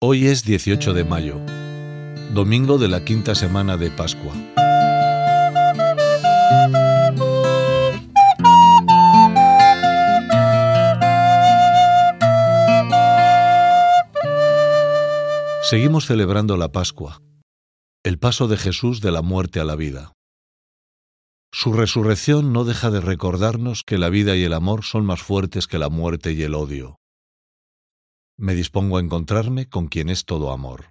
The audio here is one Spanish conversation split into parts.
Hoy es 18 de mayo, domingo de la quinta semana de Pascua. Seguimos celebrando la Pascua, el paso de Jesús de la muerte a la vida. Su resurrección no deja de recordarnos que la vida y el amor son más fuertes que la muerte y el odio. Me dispongo a encontrarme con quien es todo amor.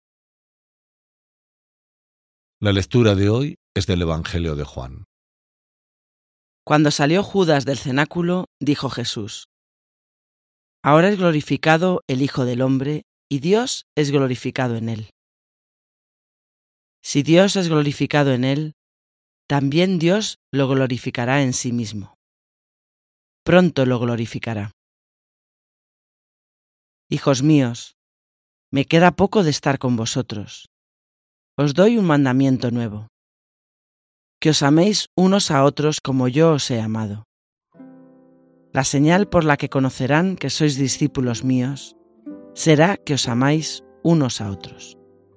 La lectura de hoy es del Evangelio de Juan. Cuando salió Judas del cenáculo, dijo Jesús: Ahora es glorificado el Hijo del Hombre, y Dios es glorificado en él. Si Dios es glorificado en él, también Dios lo glorificará en sí mismo. Pronto lo glorificará. Hijos míos, me queda poco de estar con vosotros. Os doy un mandamiento nuevo: que os améis unos a otros como yo os he amado. La señal por la que conocerán que sois discípulos míos será que os amáis unos a otros.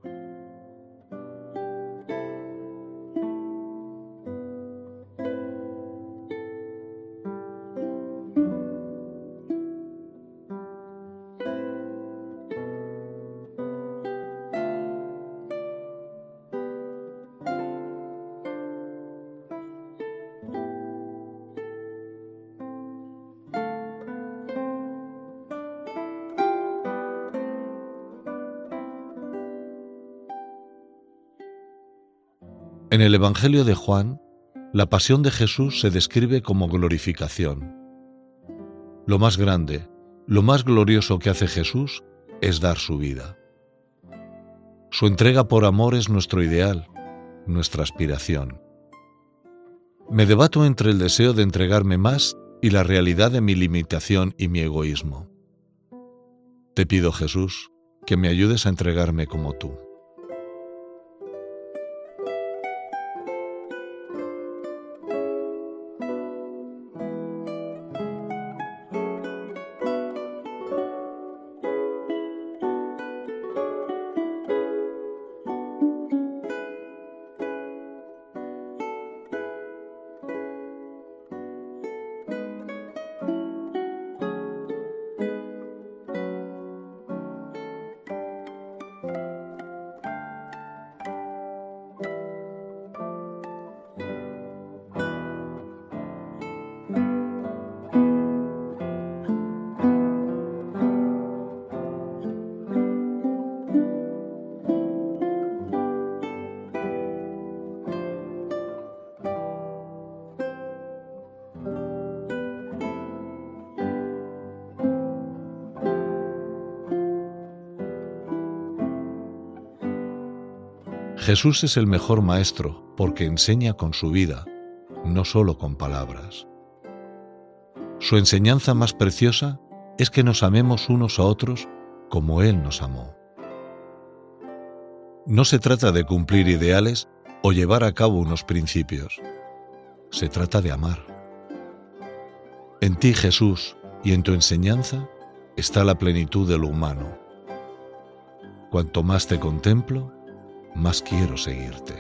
En el Evangelio de Juan, la pasión de Jesús se describe como glorificación. Lo más grande, lo más glorioso que hace Jesús es dar su vida. Su entrega por amor es nuestro ideal, nuestra aspiración. Me debato entre el deseo de entregarme más y la realidad de mi limitación y mi egoísmo. Te pido, Jesús, que me ayudes a entregarme como tú. Jesús es el mejor maestro porque enseña con su vida, no solo con palabras. Su enseñanza más preciosa es que nos amemos unos a otros como Él nos amó. No se trata de cumplir ideales o llevar a cabo unos principios. Se trata de amar. En ti, Jesús, y en tu enseñanza está la plenitud de lo humano. Cuanto más te contemplo, más quiero seguirte.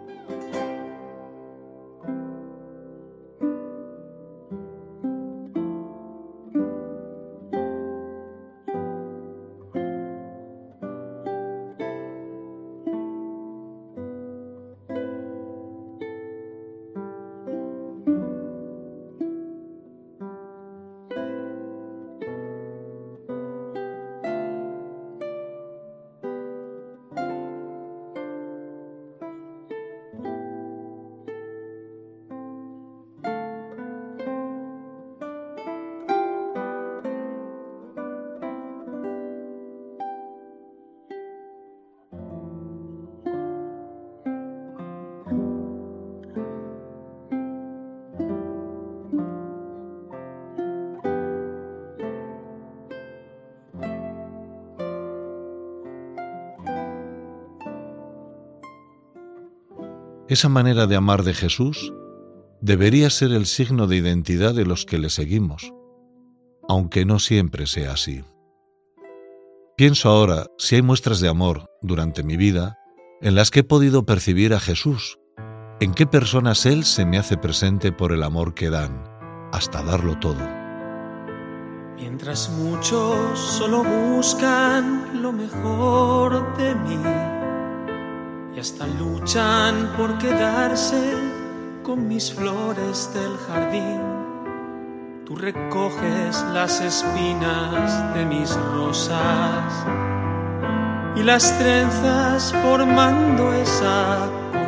Esa manera de amar de Jesús debería ser el signo de identidad de los que le seguimos, aunque no siempre sea así. Pienso ahora si hay muestras de amor durante mi vida en las que he podido percibir a Jesús, en qué personas Él se me hace presente por el amor que dan, hasta darlo todo. Mientras muchos solo buscan lo mejor de mí y hasta luchan por quedarse con mis flores del jardín, tú recoges las espinas de mis rosas y las trenzas formando esa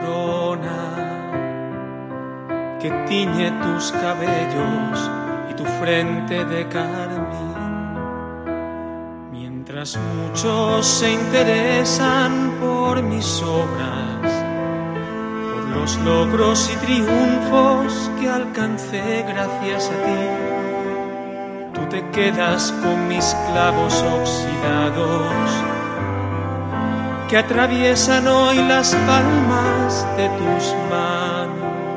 corona que tiñe tus cabellos y tu frente de carmín. Mientras muchos se interesan por mis obras, por los logros y triunfos que alcancé gracias a ti, tú te quedas con mis clavos oxidados que atraviesan hoy las palmas de tus manos.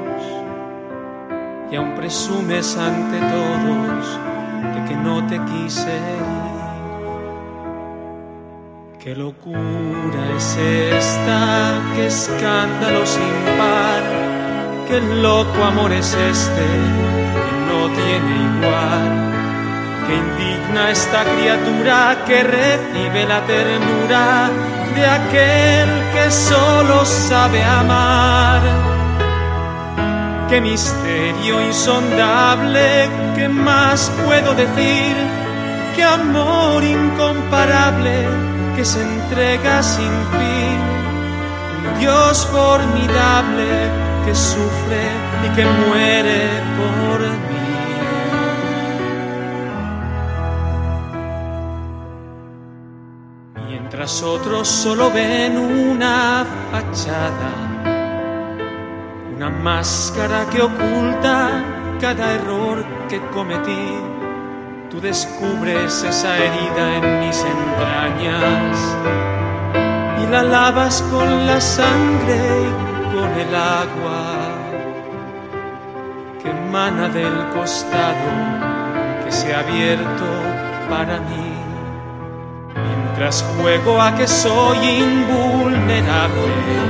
Y aún presumes ante todos de que no te quise ir. Qué locura es esta, qué escándalo sin par, qué loco amor es este que no tiene igual. Qué indigna esta criatura que recibe la ternura de aquel que solo sabe amar. Qué misterio insondable, ¿qué más puedo decir? Qué amor incomparable que se entrega sin fin. Un Dios formidable que sufre y que muere por mí. Mientras otros solo ven una fachada, una máscara que oculta cada error que cometí, tú descubres esa herida en mis entrañas y la lavas con la sangre y con el agua que emana del costado que se ha abierto para mí. Mientras juego a que soy invulnerable,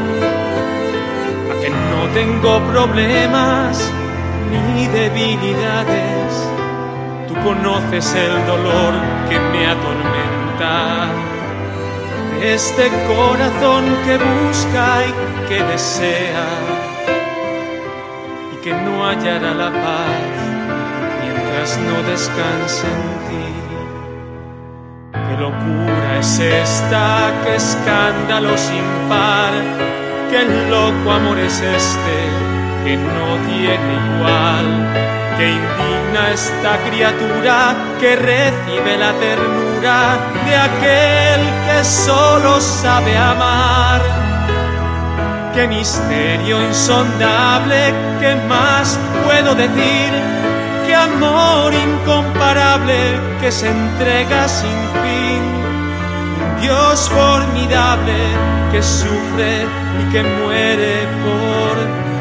que no tengo problemas ni debilidades, tú conoces el dolor que me atormenta, de este corazón que busca y que desea y que no hallará la paz mientras no descanse en ti. Qué locura es esta, qué escándalo sin par, qué loco amor es este que no tiene igual. Qué indigna esta criatura que recibe la ternura de aquel que solo sabe amar. Qué misterio insondable, ¿qué más puedo decir? Qué amor incomparable que se entrega sin fin. Dios formidable que sufre y que muere por mí,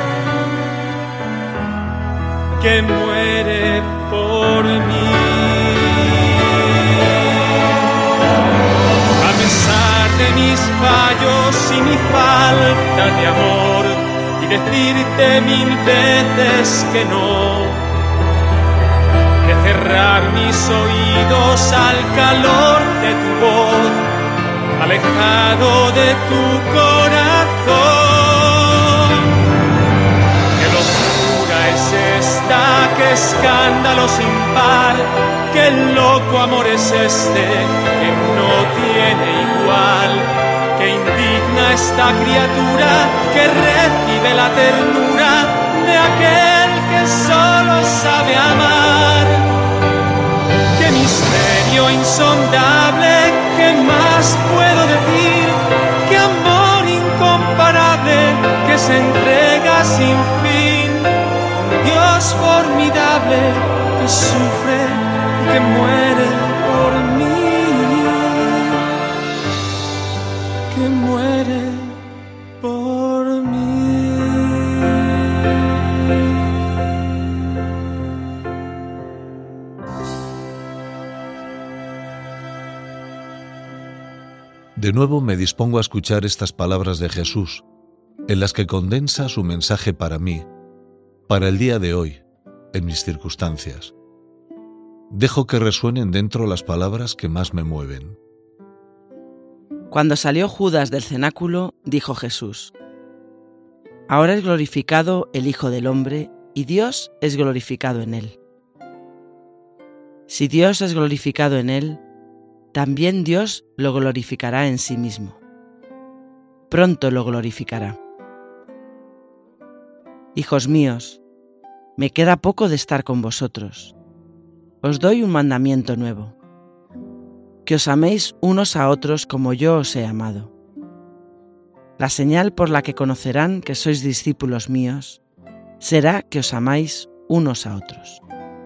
que muere por mí. A pesar de mis fallos y mi falta de amor y decirte 1000 veces que no, de cerrar mis oídos al calor de tu voz, alejado de tu corazón. Qué locura es esta, qué escándalo sin par, qué loco amor es este que no tiene igual. Qué indigna esta criatura que recibe la ternura de aquel que solo sabe amar. Qué misterio insondable, ¿qué más puedo decir? Qué amor incomparable que se entrega sin fin. Dios formidable que sufre y que muere por mí, que muere por mí. De nuevo me dispongo a escuchar estas palabras de Jesús, en las que condensa su mensaje para mí, para el día de hoy, en mis circunstancias. Dejo que resuenen dentro las palabras que más me mueven. Cuando salió Judas del cenáculo, dijo Jesús: Ahora es glorificado el Hijo del Hombre, y Dios es glorificado en él. Si Dios es glorificado en él, también Dios lo glorificará en sí mismo. Pronto lo glorificará. Hijos míos, me queda poco de estar con vosotros. Os doy un mandamiento nuevo: que os améis unos a otros como yo os he amado. La señal por la que conocerán que sois discípulos míos será que os amáis unos a otros.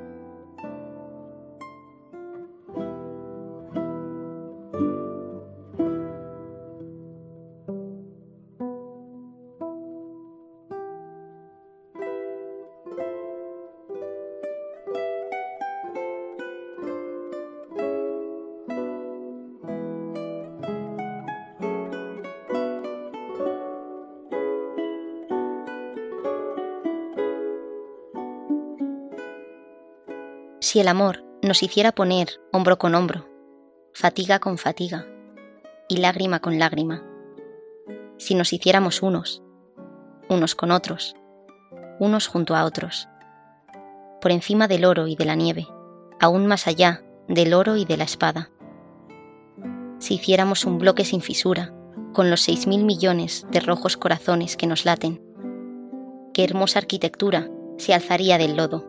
Si el amor nos hiciera poner hombro con hombro, fatiga con fatiga y lágrima con lágrima, si nos hiciéramos unos con otros, unos junto a otros, por encima del oro y de la nieve, aún más allá del oro y de la espada, si hiciéramos un bloque sin fisura, con los 6.000 millones de rojos corazones que nos laten, qué hermosa arquitectura se alzaría del lodo.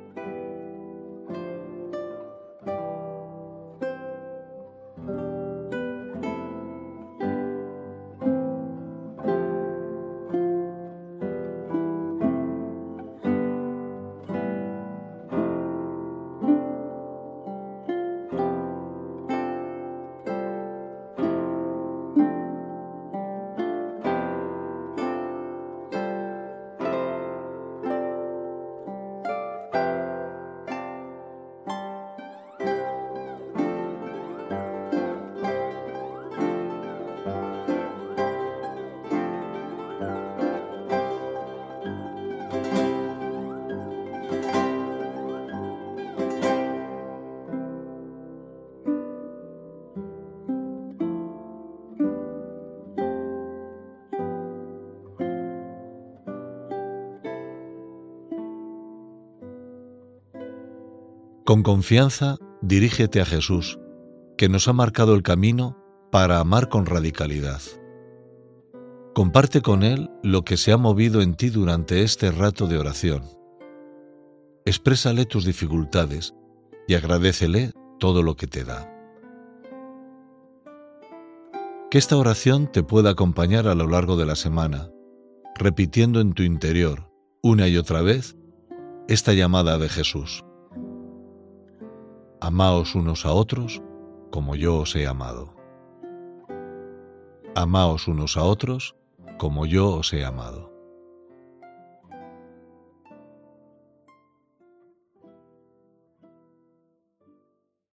Con confianza, dirígete a Jesús, que nos ha marcado el camino para amar con radicalidad. Comparte con Él lo que se ha movido en ti durante este rato de oración. Exprésale tus dificultades y agradécele todo lo que te da. Que esta oración te pueda acompañar a lo largo de la semana, repitiendo en tu interior, una y otra vez, esta llamada de Jesús. Amaos unos a otros como yo os he amado. Amaos unos a otros como yo os he amado.